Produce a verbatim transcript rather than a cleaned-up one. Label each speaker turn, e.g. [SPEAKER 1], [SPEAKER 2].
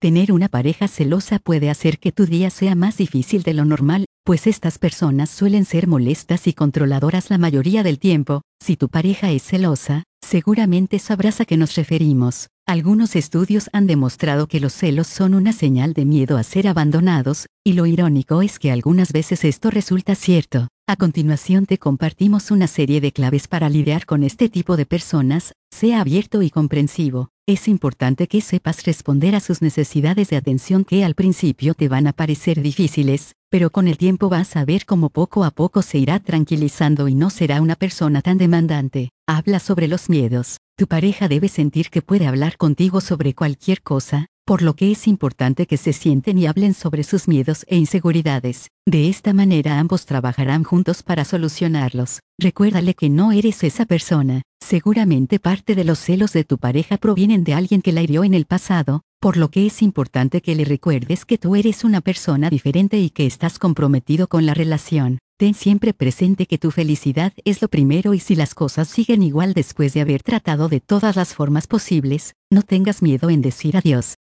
[SPEAKER 1] Tener una pareja celosa puede hacer que tu día sea más difícil de lo normal, pues estas personas suelen ser molestas y controladoras la mayoría del tiempo. Si tu pareja es celosa, seguramente sabrás a qué nos referimos. Algunos estudios han demostrado que los celos son una señal de miedo a ser abandonados, y lo irónico es que algunas veces esto resulta cierto. A continuación te compartimos una serie de claves para lidiar con este tipo de personas. Sea abierto y comprensivo. Es importante que sepas responder a sus necesidades de atención que al principio te van a parecer difíciles, pero con el tiempo vas a ver cómo poco a poco se irá tranquilizando y no será una persona tan demandante. Habla sobre los miedos. Tu pareja debe sentir que puede hablar contigo sobre cualquier cosa, por lo que es importante que se sienten y hablen sobre sus miedos e inseguridades. De esta manera ambos trabajarán juntos para solucionarlos. Recuérdale que no eres esa persona. Seguramente parte de los celos de tu pareja provienen de alguien que la hirió en el pasado, por lo que es importante que le recuerdes que tú eres una persona diferente y que estás comprometido con la relación. Ten siempre presente que tu felicidad es lo primero y si las cosas siguen igual después de haber tratado de todas las formas posibles, no tengas miedo en decir adiós.